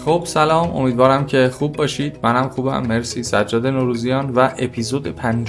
خب سلام، امیدوارم که خوب باشید. منم خوبم، مرسی. سجاد نوروزیان و اپیزود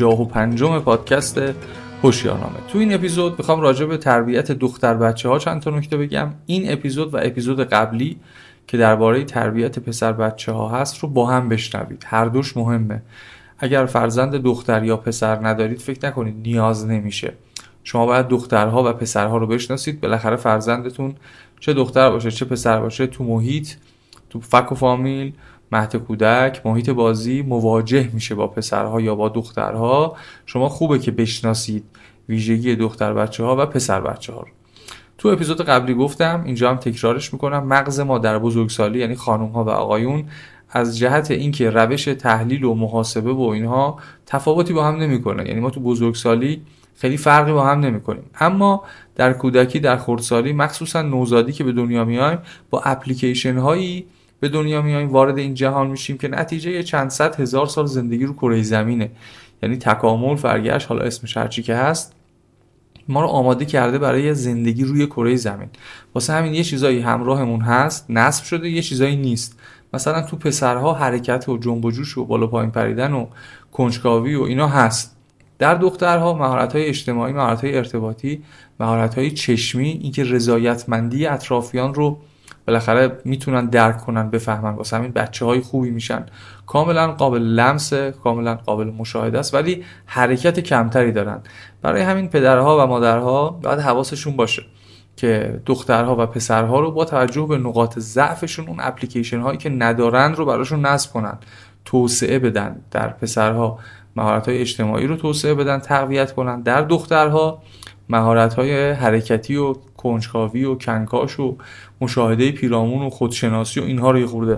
55 پادکست هوشیارنامه. تو این اپیزود میخوام راجع به تربیت دختر بچه‌ها چند تا نکته بگم. این اپیزود و اپیزود قبلی که درباره تربیت پسر بچه‌ها هست رو با هم بشنوید. هر دوش مهمه. اگر فرزند دختر یا پسر ندارید فکر نکنید نیاز نمیشه. شما باید دخترها و پسرها رو بشناسید. بالاخره فرزندتون چه دختر باشه چه پسر باشه تو محیط، تو فک و فامیل، مهد کودک، محیط بازی مواجه میشه با پسرها یا با دخترها. شما خوبه که بشناسید ویژگی دختر بچه ها و پسر بچه ها رو. تو اپیزود قبلی گفتم، اینجا هم تکرارش میکنم، مغز ما در بزرگسالی، یعنی خانم ها و آقایون، از جهت اینکه روش تحلیل و محاسبه و اینها تفاوتی با هم نمیکنه. یعنی ما تو بزرگسالی خیلی فرقی با هم نمیکنیم، اما در کودکی، در خردسالی، مخصوصا نوزادی که به دنیا میایم، با اپلیکیشن هایی به دنیا میایم، وارد این جهان میشیم که نتیجه چند صد هزار سال زندگی رو کره زمینه. یعنی تکامل، فرگشت، حالا اسمش هر چی که هست، ما رو آماده کرده برای زندگی روی کره زمین. واسه همین یه چیزایی همراهمون هست، نصب شده، یه چیزایی نیست. مثلا تو پسرها حرکت و جنب و جوش و بالا پایین پریدن و کنجکاوی و اینا هست. در دخترها مهارت‌های اجتماعی، مهارت‌های ارتباطی، مهارت‌های چشمی، اینکه رضایتمندی اطرافیان رو بالاخره میتونن درک کنن، بفهمن. واسه همین بچه‌های خوبی میشن، کاملا قابل لمس، کاملا قابل مشاهده است، ولی حرکت کمتری دارن. برای همین پدرها و مادرها باید حواسشون باشه که دخترها و پسرها رو با توجه به نقاط ضعفشون، اون اپلیکیشن هایی که ندارن رو براشون نصب کنن، توسعه بدن. در پسرها مهارت‌های اجتماعی رو توسعه بدن، تقویت کنن. در دخترها مهارت‌های حرکتی و کنجکاوی و کنکاش و مشاهده پیرامون و خودشناسی و اینها رو یه خورده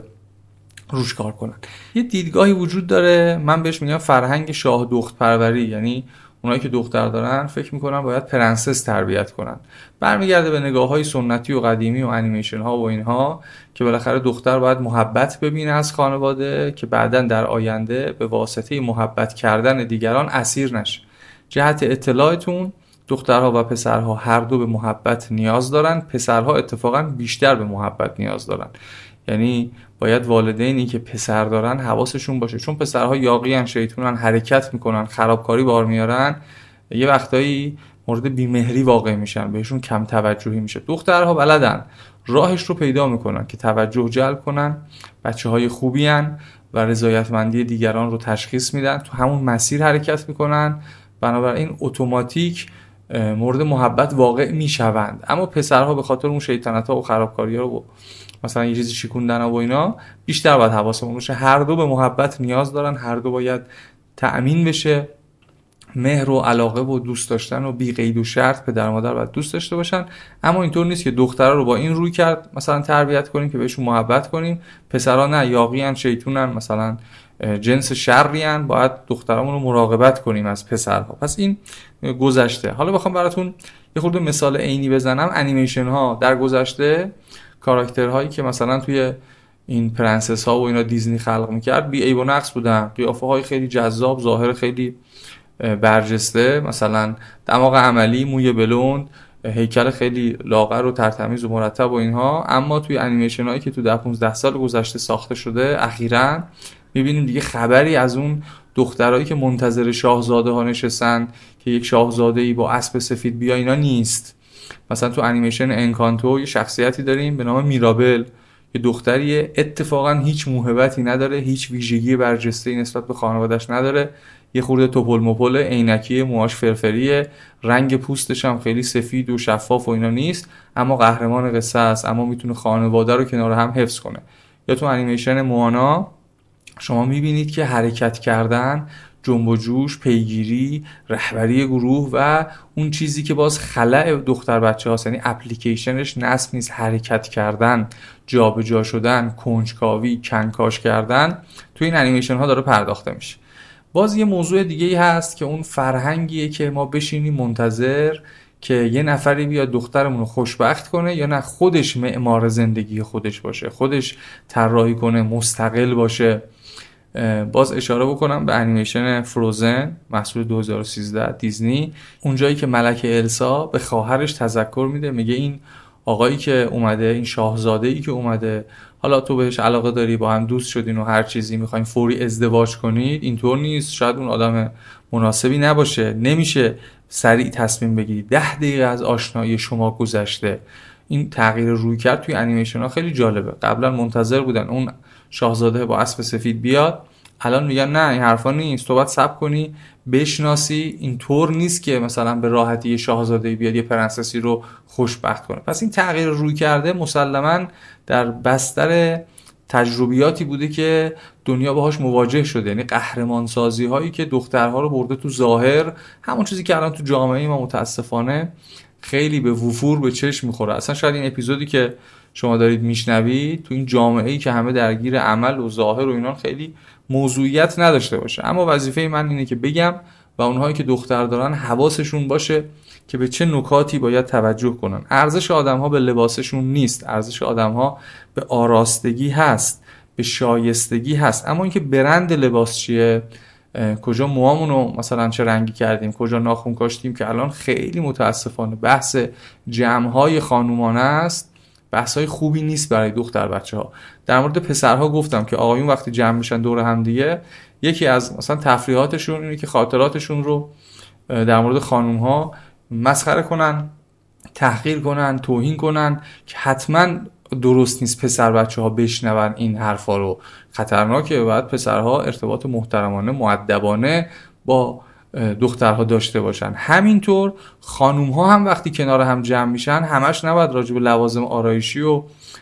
روش کار کنن. یه دیدگاهی وجود داره، من بهش میگم فرهنگ شاه دختر پروری. یعنی اونایی که دختر دارن فکر میکنن باید پرنسس تربیت کنن. برمیگرده به نگاه‌های سنتی و قدیمی و انیمیشن ها و اینها که بالاخره دختر باید محبت ببینه از خانواده که بعداً در آینده به واسطه محبت کردن دیگران اسیر نشه. جهت اطلاعتون، دخترها و پسرها هر دو به محبت نیاز دارن. پسرها اتفاقاً بیشتر به محبت نیاز دارن. یعنی باید والدینی که پسر دارن حواسشون باشه، چون پسرها یاغیان، شیطونن، حرکت میکنن، خرابکاری بار میارن، یه وقتایی مورد بیمهری واقع میشن، بهشون کم توجهی میشه. دخترها بلدن راهش رو پیدا میکنن که توجه جلب کنن، بچه‌های خوبی ان و رضایتمندی دیگران رو تشخیص میدن، تو همون مسیر حرکت میکنن، بنابراین اتوماتیک مورد محبت واقع میشوند. اما پسرها به خاطر اون شیطنت‌ها و خرابکاری‌ها و مثلا یه چیزی شیکوندن و اینا بیشتر باید حواسمون باشه. هر دو به محبت نیاز دارن، هر دو باید تأمین بشه. مهر و علاقه و دوست داشتن و بی قید و شرط پدر مادر باید دوست داشته باشن. اما اینطور نیست که دخترها رو با این روی کرد مثلا تربیت کنیم که بهشون محبت کنیم، پسرها نه، یاغیان، شیطونن، مثلا جنس شریان، باید دخترامون رو مراقبت کنیم از پسرها. پس این گذشته. حالا بخوام براتون یه خورده مثال عینی بزنم، انیمیشن ها در گذشته، کاراکترهایی که مثلا توی این پرنسس ها و اینا دیزنی خلق میکرد بی عیب و نقص بودن، قیافه های خیلی جذاب، ظاهر خیلی برجسته، مثلا دماغ عملی، موی بلوند، هیکل خیلی لاغر و ترتمیز و مرتب و اینها. اما توی انیمیشن هایی که تو 10-15 سال گذشته ساخته شده اخیراً میبینیم دیگه خبری از اون دخترایی که منتظر شاهزاده ها نشستن که یک شاهزاده‌ای با اسب سفید بیا اینا نیست. مثلا تو انیمیشن انکانتو یه شخصیتی داریم به نام میرابل، یه دختریه اتفاقا هیچ موهبتی نداره، هیچ ویژگی برجسته‌ای نسبت به خانواده‌اش نداره، یه خورده توپل مپل، عینکی، موهاش فرفریه، رنگ پوستش هم خیلی سفید و شفاف و اینا نیست، اما قهرمان قصه است، اما میتونه خانواده رو کنار هم حفظ کنه. یا تو انیمیشن موانا شما میبینید که حرکت کردن، جنب و جوش، پیگیری، رهبری گروه و اون چیزی که باز خلأ دختر بچه هاست، یعنی اپلیکیشنش نصب نیست، حرکت کردن، جابجا شدن، کنجکاوی، کنکاش کردن، تو این انیمیشن ها داره پرداخته میشه. باز یه موضوع دیگه ای هست که اون فرهنگیه که ما بشینیم منتظر که یه نفری بیاد دخترمون رو خوشبخت کنه، یا نه خودش معمار زندگی خودش باشه، خودش طراحی کنه، مستقل باشه. باز اشاره بکنم به انیمیشن فروزن، محصول 2013 دیزنی، اونجایی که ملکه السا به خواهرش تذکر میده، میگه این آقایی که اومده، این شاهزاده‌ای که اومده، حالا تو بهش علاقه داری، با هم دوست شدین و هر چیزی میخواین فوری ازدواج کنید، اینطور نیست. شاید اون آدم مناسبی نباشه، نمیشه سریع تصمیم بگیری. 10 دقیقه از آشنایی شما گذشته. این تغییر رویکرد توی انیمیشن ها خیلی جالبه. قبلا منتظر بودن اون شاهزاده با اسب سفید بیاد، الان میگن نه این حرفا نیست، تو باید صبر کنی بشناسی. اینطور نیست که مثلا به راحتی یه شاهزاده بیاد یه پرنسسی رو خوشبخت کنه. پس این تغییر روی کرده مسلماً در بستر تجربیاتی بوده که دنیا باهاش مواجه شده. یعنی قهرمان سازی هایی که دخترها رو برده تو ظاهر، همون چیزی که الان تو جامعه ما متاسفانه خیلی به وفور به چشم میخوره. اصلا شاید این اپیزودی که شما دارید میشنوید تو این جامعه‌ای که همه درگیر عمل و ظاهر و اینا خیلی موضوعیت نداشته باشه. اما وظیفه من اینه که بگم و اونهایی که دختر دارن حواسشون باشه که به چه نکاتی باید توجه کنن. ارزش آدم‌ها به لباسشون نیست، ارزش آدم‌ها به آراستگی هست، به شایستگی هست. اما اینکه برند لباس چیه، کجا موامونو مثلا چه رنگی کردیم، کجا ناخن کاشتیم، که الان خیلی متاسفانه بحث جمع‌های خانومانه است، بحث‌های خوبی نیست برای دختر بچه‌ها. در مورد پسرها گفتم که آقایون وقتی جمع میشن دور هم دیگه، یکی از مثلا تفریحاتشون اینه که خاطراتشون رو در مورد خانوم‌ها مسخره کنن، تحقیر کنن، توهین کنن، که حتما درست نیست پسر بچه‌ها بشنون این حرفا رو. خطرناکه. باید پسرها ارتباط محترمانه، مؤدبانه با دخترها داشته باشن. همینطور خانوم‌ها هم وقتی کنار هم جمع میشن همش نباید راجع به لوازم آرایشی و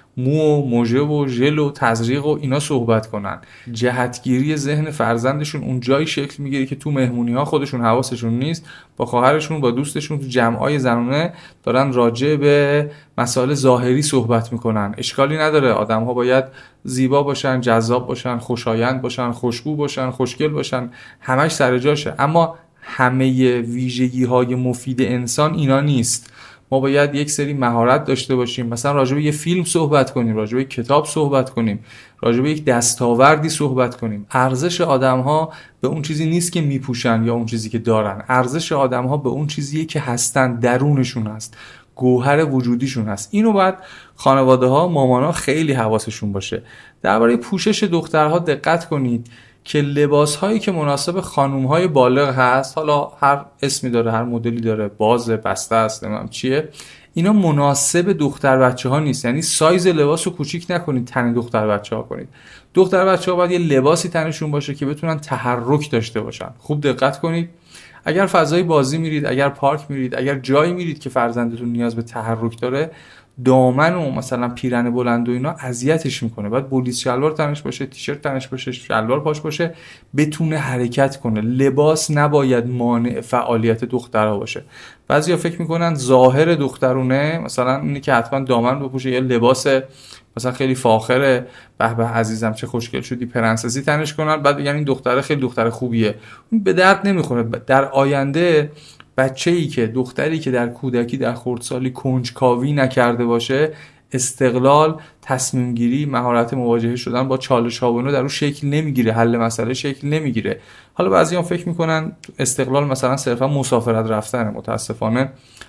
مو و موژه و ژل و تزریق و اینا صحبت کنن. جهتگیری ذهن فرزندشون اون جایی شکل میگیره که تو مهمونی‌ها خودشون حواسشون نیست، با خواهرشون با دوستشون تو جمع‌های زنانه دارن راجع به مسائل ظاهری صحبت میکنن. اشکالی نداره، آدم‌ها باید زیبا باشن، جذاب باشن، خوشایند باشن، خوشبو باشن، خوشگل باشن، همش سر جاشه. اما همه ویژگی‌های مفید انسان اینا نیست. ما باید یک سری مهارت داشته باشیم، مثلا راجع به یه فیلم صحبت کنیم، راجع به کتاب صحبت کنیم، راجع به یک دستاوردی صحبت کنیم. ارزش آدم‌ها به اون چیزی نیست که میپوشن یا اون چیزی که دارن. ارزش آدم‌ها به اون چیزیه که هستن، درونشون هست، گوهر وجودیشون هست. اینو باید خانواده‌ها، مامان‌ها خیلی حواسشون باشه. درباره پوشش دخترها دقت کنید که لباس‌هایی که مناسب خانوم‌های بالغ هست، حالا هر اسمی داره، هر مدلی داره، باز، بسته است، نمیدونم چیه، اینا مناسب دختر بچه‌ها نیست. یعنی سایز لباس رو کوچیک نکنید، تن دختر بچه‌ها کنید. دختر بچه‌ها باید یه لباسی تنشون باشه که بتونن تحرک داشته باشن. خوب دقت کنید. اگر فضای بازی میرید، اگر پارک میرید، اگر جایی میرید که فرزندتون نیاز به تحرک داره، دامن و مثلا پیرن بلند و اینا اذیتش میکنه. باید بولیس شلوار تنش باشه، تیشرت تنش باشه، شلوار پاش باشه، بتونه حرکت کنه. لباس نباید مانع فعالیت دخترها باشه. بعضیا فکر میکنن ظاهر دخترونه مثلا اینه که حتما دامن بپوشه، یا لباس مثلا خیلی فاخره، به به عزیزم چه خوشگل شدی، پرنسسی تنش کنن، بعد بگن این دختر خیلی دختر خوبیه. این به درد نمیخوره. در آینده بچه‌ای که، دختری که در کودکی، در خردسالی کنجکاوی نکرده باشه، استقلال، تصمیم گیری، مهارت مواجهه شدن با چالش‌ها و اینا در اون شکل نمیگیره، حل مسئله شکل نمیگیره. حالا بعضی‌ها فکر میکنن استقلال مثلا صرفا مسافرت رفتنه. متاسفانه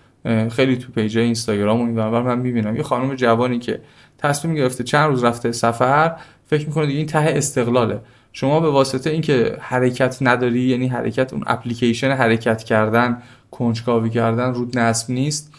خیلی تو پیج اینستاگرام و اینور من میبینم یه خانم جوانی که تصمیم گرفته چند روز رفته سفر، فکر میکنه دیگه این ته استقلاله. شما به واسطه اینکه حرکت نداری، یعنی حرکت، اون اپلیکیشن حرکت کردن، کنجکاوی کردن رود نصب نیست،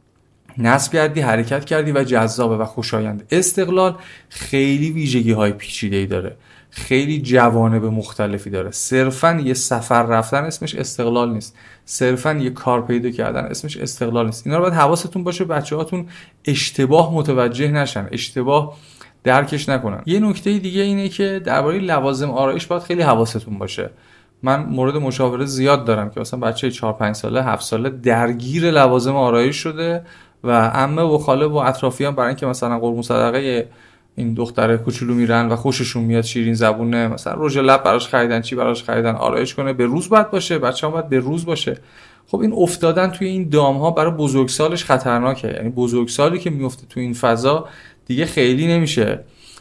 نصب کردی، حرکت کردی و جذابه و خوشایند. استقلال خیلی ویژگی‌های پیچیده‌ای داره، خیلی جوانب مختلفی داره. صرفاً یه سفر رفتن اسمش استقلال نیست، صرفاً یه کار پیدا کردن اسمش استقلال نیست. اینا رو باید حواستون باشه، بچه‌هاتون اشتباه متوجه نشن، اشتباه درکش نکنن. یه نکته دیگه اینه که درباره لوازم آرایش باید خیلی حواستون باشه. من مورد مشاوره زیاد دارم که مثلا بچه 4-5 ساله، 7 ساله درگیر لوازم آرایش شده و عمه و خاله و اطرافیان برای اینکه مثلا قربون صدقه این دختر کوچولو میرن و خوششون میاد، شیرین زبونه، مثلا رژ لب براش خریدن، چی براش خریدن، آرایش کنه، به روز باید باشه، بچه‌ها باید به روز باشه. خب این افتادن توی این دام‌ها برای بزرگسالش خطرناکه. یعنی بزرگسالی که میفته توی این فضا دیگه خیلی نمیشه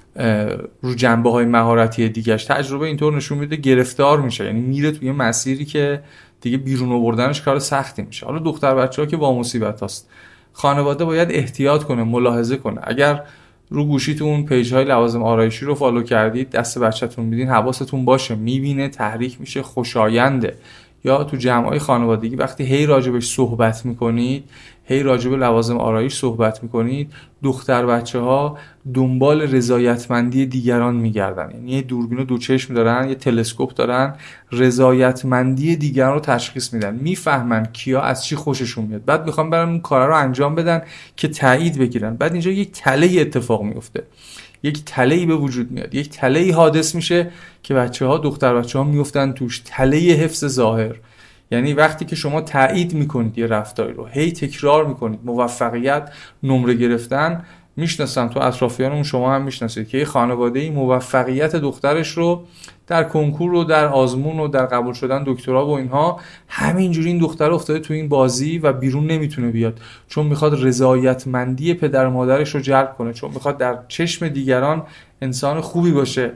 رو جنبه‌های مهارتی دیگه‌اش. تجربه اینطور نشون میده گرفتار میشه، یعنی میره توی مسیری که دیگه بیرون آوردنش کار سختی میشه. حالا دختر بچه‌ها که با مصیبت هست. خانواده باید احتیاط کنه، ملاحظه کنه. اگر رو گوشیتون پیج‌های لوازم آرایشی رو فالو کردید، دست بچه‌تون میدین، حواستون باشه، میبینه، تحریک میشه، خوشاینده. یا تو جمع‌های خانوادگی وقتی هی راجبش صحبت میکنید، هی راجب لوازم آرایش صحبت میکنید، دختر بچه‌ها دنبال رضایتمندی دیگران میگردن. یعنی یه دوربین و دو چشم دارن، یه تلسکوپ دارن، رضایتمندی دیگران رو تشخیص میدن، میفهمن کیا از چی خوششون میاد، بعد میخوان برن اون کارا رو انجام بدن که تایید بگیرن. بعد اینجا یک تله اتفاق میفته، یک تله‌ای به وجود میاد، یک تله‌ای حادث میشه که بچه‌ها، دختر بچه‌ها میافتن توش. تله حفظ ظاهر. یعنی وقتی که شما تایید میکنید یه رفتاری رو، هی تکرار میکنید، موفقیت، نمره گرفتن. میشناسم تو اطرافیانمون، شما هم میشناسید که یه خانواده‌ای موفقیت دخترش رو در کنکور و در آزمون و در قبول شدن دکترا و اینها، همینجوری این دختر افتاده تو این بازی و بیرون نمیتونه بیاد، چون میخواد رضایتمندی پدر و مادرش رو جلب کنه، چون میخواد در چشم دیگران انسان خوبی باشه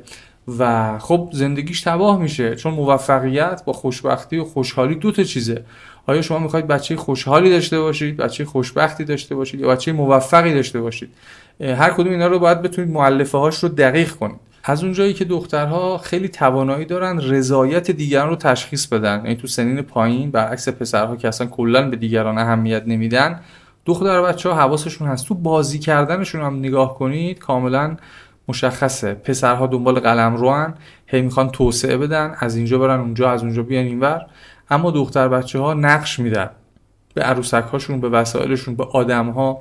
و خب زندگیش تباه میشه. چون موفقیت با خوشبختی و خوشحالی دو تا چیزه. آیا شما میخواید بچه خوشحالی داشته باشید، بچه خوشبختی داشته باشید، یا بچه موفقی داشته باشید؟ هر کدوم اینا رو باید بتونید مؤلفه هاش رو دقیق کنید. از اونجایی که دخترها خیلی توانایی دارن رضایت دیگران رو تشخیص بدن، یعنی تو سنین پایین برعکس پسرها که اصلا کلا به دیگران اهمیت نمیدن، دختر بچه‌ها حواسشون هست. تو بازی کردنشون هم نگاه کنید کاملا مشخصه. پسرها دنبال قلمروان، هی میخوان توسعه بدن، از اینجا برن اونجا، از اونجا بیان اینور. اما دختر بچه‌ها نقش میدن به عروسک‌هاشون، به وسایلشون، به آدم‌ها،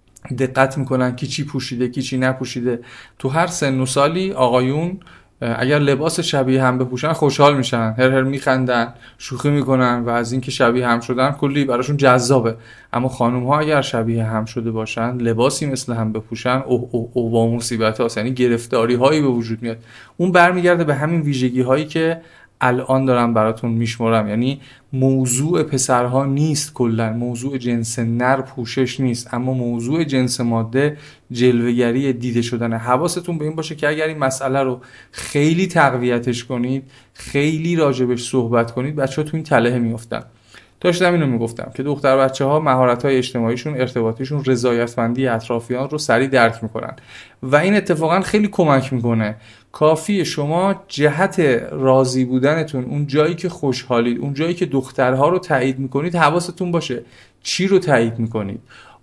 دقت میکنن کی چی پوشیده، کی چی نپوشیده. تو هر سن و سالی آقایون اگر لباس شبیه هم بپوشن خوشحال میشن، هر میخندن، شوخی میکنن و از اینکه شبیه هم شدن کلی براشون جذابه. اما خانم ها اگر شبیه هم شده باشن، لباسی مثل هم بپوشن، او با مصیبت هاست، یعنی گرفتاری هایی به وجود میاد. اون برمیگرده به همین ویژگی هایی که الان دارم براتون میشمرم. یعنی موضوع پسرها نیست، کلا موضوع جنس نر پوشش نیست، اما موضوع جنس ماده جلوه‌گری، دیده شدن. حواستون به این باشه که اگر این مسئله رو خیلی تقویتش کنید، خیلی راجبش صحبت کنید، بچه‌ها تو این تله میافتن. داشتم اینو میگفتم که دختر بچه‌ها مهارت‌های اجتماعیشون، ارتباطیشون، رضایتمندی اطرافیان رو سریع درک میکنن و این اتفاقا خیلی کمک میکنه. کافیه شما جهت راضی بودنتون، اون جایی که خوشحالید، اون جایی که دخترها رو تایید میکنید، حواستون باشه چی رو تایید میکنید.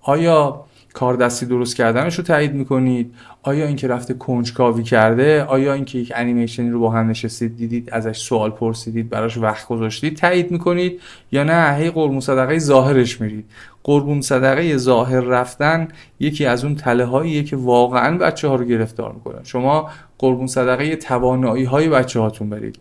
آیا کار دستی درست کردنش رو تایید میکنید؟ آیا اینکه رفته کنجکاوی کرده؟ آیا اینکه یک انیمیشنی رو با هم نشستید دیدید، ازش سوال پرسیدید، براش وقت گذاشتید، تایید میکنید؟ یا نه هی قربون صدقه ظاهرش میرید؟ قربون صدقه ظاهر رفتن یکی از اون تله‌هاییه که واقعا بچه‌ها رو گرفتار میکنه. شما قربون صدقه توانایی‌های بچه‌هاتون برید،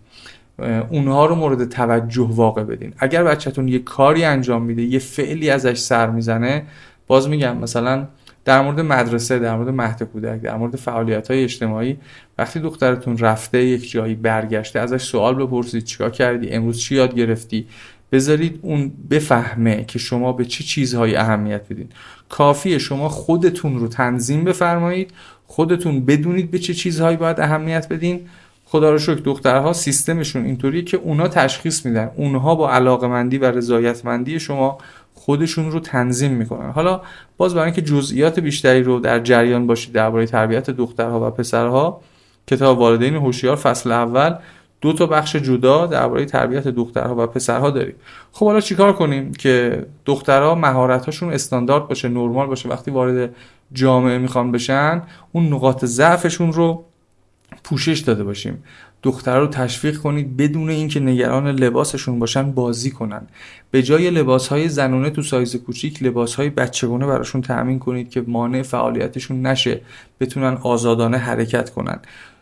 اونها رو مورد توجه واقع بدین. اگر بچه‌تون یه کاری انجام میده، یه فعلی ازش سر میزنه، باز میگم مثلا در مورد مدرسه، در مورد مهد کودک، در مورد فعالیت‌های اجتماعی، وقتی دخترتون رفته یک جایی، برگشته، ازش سوال بپرسید چیکار کردی، امروز چی یاد گرفتی، بذارید اون بفهمه که شما به چه چیزهایی اهمیت بدین. کافیه شما خودتون رو تنظیم بفرمایید، خودتون بدونید به چه چیزهایی باید اهمیت بدین. خدا رو شکر دخترها سیستمشون اینطوریه که اونا تشخیص میدن، اونها با علاقمندی و رضایتمندی شما خودشون رو تنظیم میکنن. حالا باز برای اینکه جزئیات بیشتری رو در جریان باشید درباره تربیت دخترها و پسرها، کتاب والدین هوشیار فصل اول 2 تا بخش جدا درباره تربیت دخترها و پسرها داریم. خب حالا چیکار کنیم که دخترها مهارت‌هاشون استاندارد باشه، نرمال باشه، وقتی وارد جامعه میخوان بشن اون نقاط ضعفشون رو پوشش داده باشیم. دخترها رو تشویق کنید بدون اینکه نگران لباسشون باشن بازی کنن. به جای لباسهای زنونه تو سایز کوچیک، لباسهای بچگونه براشون تأمین کنید که مانع فعالیتشون نشه، بتونن آزادانه حرکت کنن.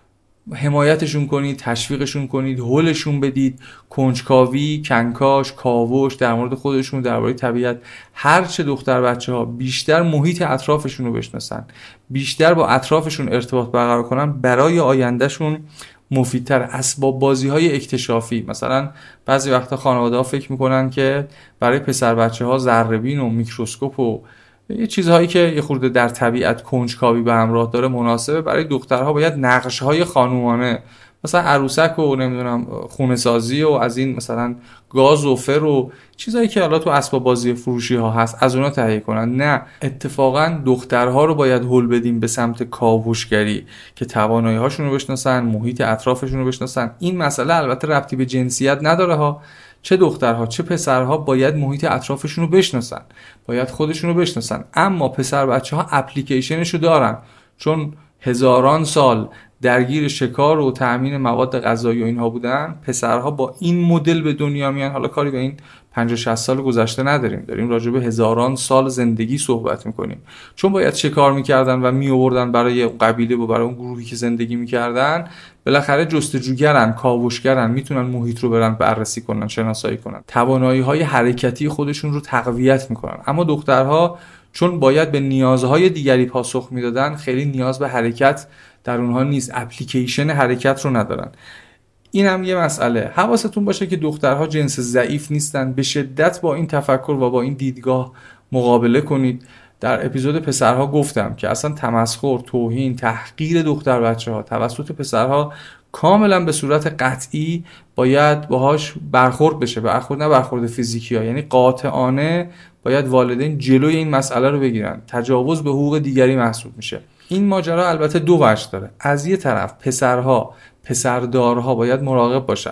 حمایتشون کنید، تشویقشون کنید، هولشون بدید. کنجکاوی، کنکاش، کاوش در مورد خودشون، درباره طبیعت. هر چه دختر بچه‌ها بیشتر محیط اطرافشون رو بشناسن، بیشتر با اطرافشون ارتباط برقرار کنن، برای آیندهشون مفیدتر. اسباب بازی‌های اکتشافی، مثلا بعضی وقتا خانواده‌ها فکر میکنن که برای پسر بچه‌ها ذره‌بین و میکروسکوپ و یه چیزهایی که یه خورده در طبیعت کنجکاوی به همراه داره مناسبه. برای دخترها باید نقش‌های خانومانه، مثلا عروسک و نمیدونم خونه سازی و از این مثلا گاز و فر و چیزایی که حالا تو اسباب بازی فروشی ها هست از اونا تهیه کنن. نه، اتفاقا دخترها رو باید هول بدیم به سمت کاوشگری که توانایی هاشون رو بشناسن، محیط اطرافشون رو بشناسن. این مسئله البته ربطی به جنسیت نداره ها، چه دخترها چه پسرها باید محیط اطرافشون رو بشناسن، باید خودشون رو بشناسن. اما پسر بچه‌ها اپلیکیشنشو دارن، چون هزاران سال درگیر شکار و تأمین مواد غذایی و اینها بودن. پسرها با این مدل به دنیا میان. حالا کاری به این 50-60 سال گذشته نداریم، داریم راجع به هزاران سال زندگی صحبت میکنیم. چون باید شکار میکردن و میآوردن برای قبیله و برای اون گروهی که زندگی میکردن، بالاخره جستجوگرن، کاوشگرن، میتونن محیط رو برن بررسی کنن، شناسایی کنن، توانایی‌های حرکتی خودشون رو تقویت میکنن. اما دخترها چون باید به نیازهای دیگری پاسخ میدادن، خیلی نیاز به حرکت در اونها نیست، اپلیکیشن حرکت رو ندارن. این هم یه مسئله. حواستون باشه که دخترها جنس ضعیف نیستن. به شدت با این تفکر و با این دیدگاه مقابله کنید. در اپیزود پسرها گفتم که اصلا تمسخر، توهین، تحقیر دختر بچه ها توسط پسرها کاملا به صورت قطعی باید باهاش برخورد بشه. نه برخورد فیزیکی ها، یعنی قاطعانه باید والدین جلوی این مسئله رو بگیرن. تجاوز به حقوق دیگری محسوب میشه. این ماجرا البته دو وجه داره. از یه طرف پسردارها باید مراقب باشن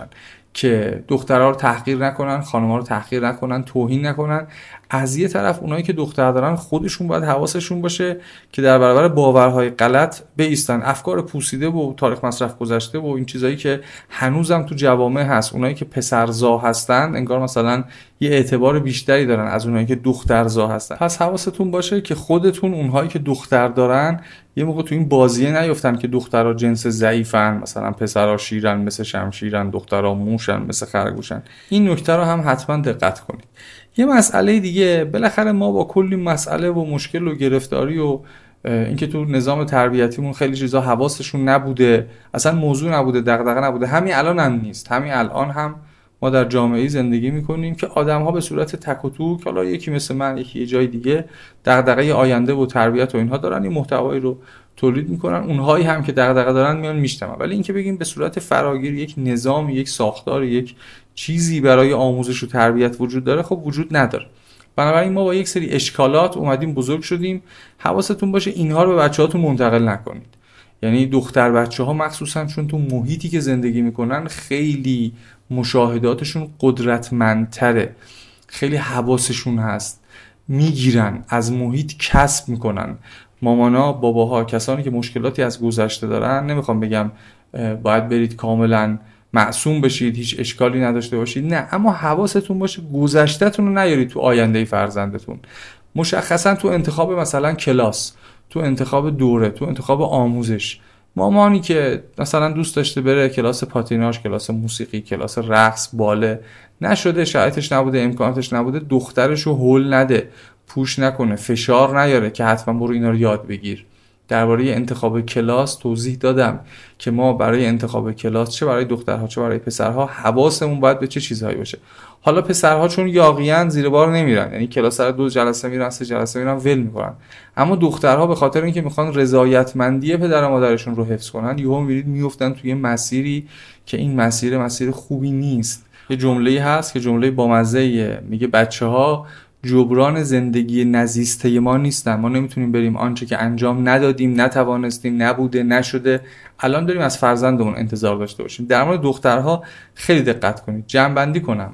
که دخترها رو تحقیر نکنن، خانم‌ها رو تحقیر نکنن، توهین نکنن. از یه طرف اونایی که دختر دارن خودشون باید حواسشون باشه که در برابر باورهای غلط بایستن. افکار پوسیده و تاریخ مصرف گذشته و این چیزایی که هنوزم تو جوامع هست، اونایی که پسرزا هستن انگار مثلا یه اعتبار بیشتری دارن از اونایی که دخترزا هستن. پس حواستون باشه که خودتون اونهایی که دختر دارن یه موقع تو این بازیه نیفتن که دخترها جنس ضعیفن، مثلا پسرها شیرن مثل شمشیرن، دخترها موشن مثل خرگوشن. این نکته رو هم حتما دقت کنید. یه مسئله دیگه، بالاخره ما با کلی مسئله و مشکل و گرفتاری و اینکه تو نظام تربیتیمون خیلی چیزا حواسشون نبوده، اصلا موضوع نبوده، دغدغه نبوده. همین الان هم نیست. همین الان هم ما در جامعه‌ای زندگی می‌کنیم که آدم‌ها به صورت تک و توک، حالا یکی مثل من، یکی یه جای دیگه، دغدغه آینده و تربیت و اینها دارن، این محتوایی رو تولید می‌کنن. اونهایی هم که دغدغه دارن میان میشتمن. ولی اینکه بگیم به صورت فراگیر یک نظام، یک ساختار، یک چیزی برای آموزش و تربیت وجود داره، خب وجود نداره. بنابراین ما با یک سری اشکالات اومدیم بزرگ شدیم. حواستون باشه اینها رو به بچه‌هاتون منتقل نکنید. یعنی دختر بچه‌ها مخصوصا چون تو محیطی که زندگی میکنن خیلی مشاهداتشون قدرتمندتره، خیلی حواسشون هست، میگیرن، از محیط کسب میکنن. مامانا، باباها، کسانی که مشکلاتی از گذشته دارن، نمیخوام بگم باید برید کاملا معصوم بشید، هیچ اشکالی نداشته باشید، نه، اما حواستون باشه گذشته‌تون رو نیارید تو آینده فرزندتون. مشخصا تو انتخاب مثلا کلاس، تو انتخاب دوره، تو انتخاب آموزش. مامانی که مثلا دوست داشته بره کلاس پاتیناژ، کلاس موسیقی، کلاس رقص، باله، نشده، شرایطش نبوده، امکاناتش نبوده، دخترشو هول نده، پوش نکنه، فشار نیاره که حتما برو اینا رو یاد بگیر. درباره انتخاب کلاس توضیح دادم که ما برای انتخاب کلاس، چه برای دخترها چه برای پسرها، حواسمون باید به چه چیزهایی باشه. حالا پسرها چون یاغیان زیر بار نمیرن، یعنی کلاس رو 2 جلسه میرن، 3 جلسه میرن، ول میکنن. اما دخترها به خاطر اینکه میخوان رضایتمندی پدر و مادرشون رو حفظ کنن، یهو میفتن توی مسیری که این مسیر خوبی نیست. یه جمله‌ای هست که جمله بامزه‌ایه، میگه بچه‌ها جبران زندگی نزیسته ما نیستن. ما نمیتونیم بریم آنچه که انجام ندادیم، نتوانستیم، نبوده، نشده، الان داریم از فرزندمون انتظار داشته باشیم. در مورد دخترها خیلی دقت کنید. جمع‌بندی کنم،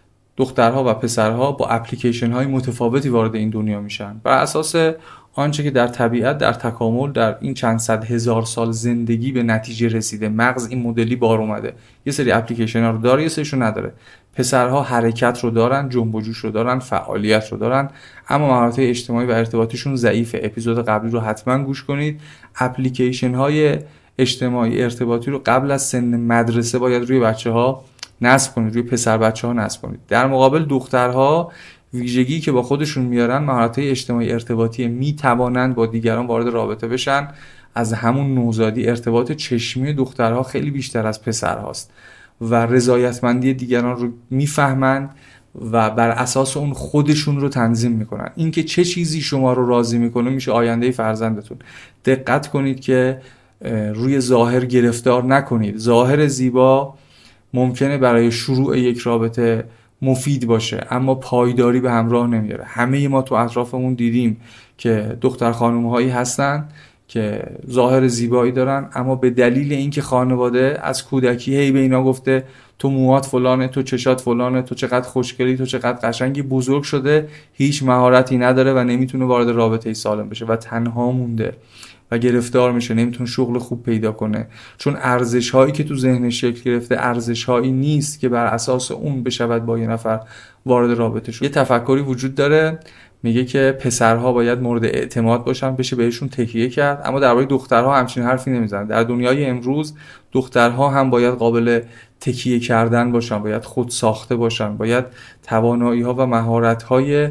دخترها و پسرها با اپلیکیشن های متفاوتی وارد این دنیا میشن. بر اساس آنچه که در طبیعت، در تکامل، در این چند صد هزار سال زندگی به نتیجه رسیده. مغز این مدلی بار اومده. یه سری اپلیکیشن ها رو داره، یه سریشو نداره. پسرها حرکت رو دارن، جنب و جوش رو دارن، فعالیت رو دارن، اما مهارت اجتماعی و ارتباطیشون ضعیفه. اپیزود قبلی رو حتما گوش کنید. اپلیکیشن های اجتماعی ارتباطی رو قبل از سن مدرسه باید روی بچه‌ها نصب کنید، روی پسر بچه‌ها نصب کنید. در مقابل دخترها ویژگی که با خودشون میارن مهارت‌های اجتماعی ارتباطی، میتوانند با دیگران وارد رابطه بشن. از همون نوزادی ارتباط چشمی دخترها خیلی بیشتر از پسرهاست و رضایتمندی دیگران رو میفهمن و بر اساس اون خودشون رو تنظیم میکنن. اینکه چه چیزی شما رو راضی میکنه میشه آینده فرزندتون. دقت کنید که روی ظاهر گرفتار نکنید. ظاهر زیبا ممکنه برای شروع یک رابطه مفید باشه اما پایداری به همراه نمیاره. همه ما تو اطرافمون دیدیم که دختر خانوم هایی هستن که ظاهر زیبایی دارن اما به دلیل اینکه خانواده از کودکی هی به اینا گفته تو موهات فلانه، تو چشات فلانه، تو چقدر خوشگلی، تو چقدر قشنگی، بزرگ شده هیچ مهارتی نداره و نمیتونه وارد رابطه سالم بشه و تنها مونده و گرفتار میشه، نمیتونه شغل خوب پیدا کنه، چون ارزش هایی که تو ذهنش شکل گرفته ارزش هایی نیست که بر اساس اون بشود با یه نفر وارد رابطه شد. یه تفکری وجود داره میگه که پسرها باید مورد اعتماد باشن، بشه بهشون تکیه کرد، اما درباره دخترها همچین حرفی نمیزنن. در دنیای امروز دخترها هم باید قابل تکیه کردن باشن، باید خود ساخته باشن، باید توانایی ها و مهارت های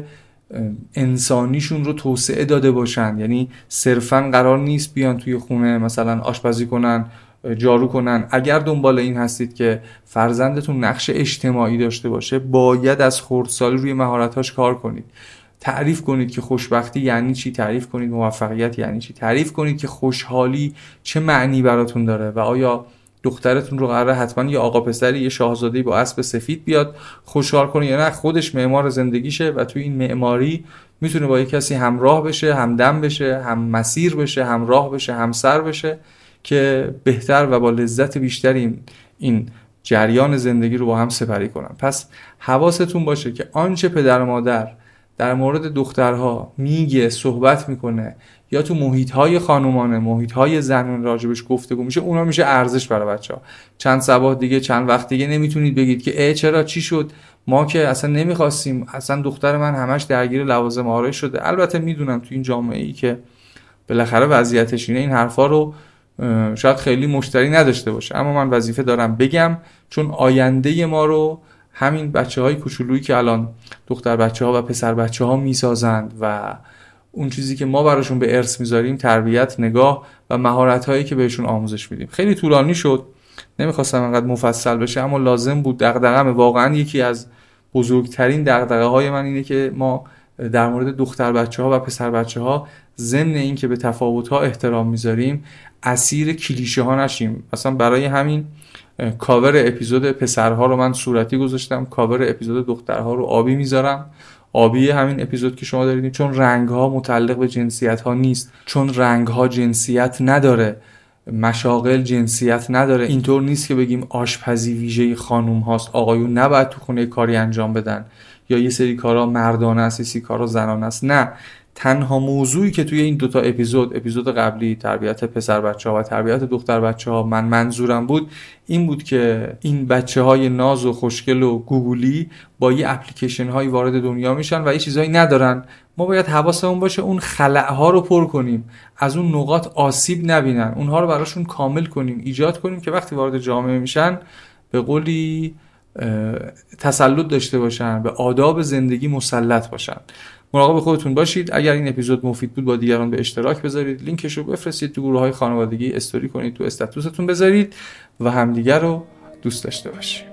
انسانیشون رو توسعه داده باشن. یعنی صرفاً قرار نیست بیان توی خونه مثلا آشپزی کنن، جارو کنن. اگر دنبال این هستید که فرزندتون نقش اجتماعی داشته باشه باید از خردسالی روی مهارت‌هاش کار کنید. تعریف کنید که خوشبختی یعنی چی، تعریف کنید موفقیت یعنی چی، تعریف کنید که خوشحالی چه معنی براتون داره و آیا دخترتون رو قراره حتما یه آقا پسری، یه شاهزاده‌ای با اسب سفید بیاد خوشحال کنه یا نه خودش معمار زندگیشه و توی این معماری میتونه با یه کسی همراه بشه، همدم بشه، هم مسیر بشه، همراه بشه، همسر بشه که بهتر و با لذت بیشتری این جریان زندگی رو با هم سپری کنن. پس حواستون باشه که آنچه پدر و مادر در مورد دخترها میگه، صحبت میکنه یا تو محیط‌های خانومانه، محیط‌های زنان راجبش گفتگو میشه، اونا میشه ارزش برای بچه‌ها. چند صباح دیگه، چند وقت دیگه نمیتونید بگید که چرا چی شد، ما که اصلا نمیخواستیم، اصلا دختر من همش درگیر لوازم آرایش شده. البته میدونم تو این جامعه‌ای که بالاخره وضعیتش اینه این حرفا رو شاید خیلی مشتری نداشته باشه، اما من وظیفه دارم بگم چون آینده ما رو همین بچه‌های کوچولویی که الان دختر بچه‌ها و پسر بچه‌ها میسازند و اون چیزی که ما براشون به ارث میذاریم تربیت، نگاه و مهارت‌هایی که بهشون آموزش میدیم. خیلی طولانی شد، نمیخواستم انقدر مفصل بشه اما لازم بود. دغدغه‌م واقعا یکی از بزرگترین دغدغه‌های من اینه که ما در مورد دختر بچه‌ها و پسر بچه‌ها ضمن این که به تفاوت‌ها احترام میذاریم اسیر کلیشه ها نشیم. اصلا برای همین کاور اپیزود پسرها رو من صورتی گذاشتم، کاور اپیزود دخترها رو آبی میذارم. آبی همین اپیزود که شما دارید، چون رنگ‌ها متعلق به جنسیت‌ها نیست، چون رنگ‌ها جنسیت نداره، مشاغل جنسیت نداره. اینطور نیست که بگیم آشپزی ویژه خانوم هاست، آقایون نباید تو خونه کاری انجام بدن یا یه سری کارا مردانه است، یه سری کارا زنانه است. نه، تنها موضوعی که توی این دوتا اپیزود قبلی تربیت پسر بچه‌ها و تربیت دختر بچه‌ها منظورم بود این بود که این بچه‌های ناز و خوشگل و گوگلی با یه اپلیکیشن هایی وارد دنیا میشن و یه چیزایی ندارن. ما باید حواسمون باشه اون خلأها رو پر کنیم، از اون نقاط آسیب نبینن، اونها رو براشون کامل کنیم، ایجاد کنیم که وقتی وارد جامعه میشن به قولی تسلط داشته باشن، به آداب زندگی مسلط باشن. مراقب خودتون باشید. اگر این اپیزود مفید بود با دیگران به اشتراک بذارید، لینکش رو بفرستید تو گروه‌های خانوادگی، استوری کنید، تو استاتوستون بذارید و همدیگر رو دوست داشته باشید.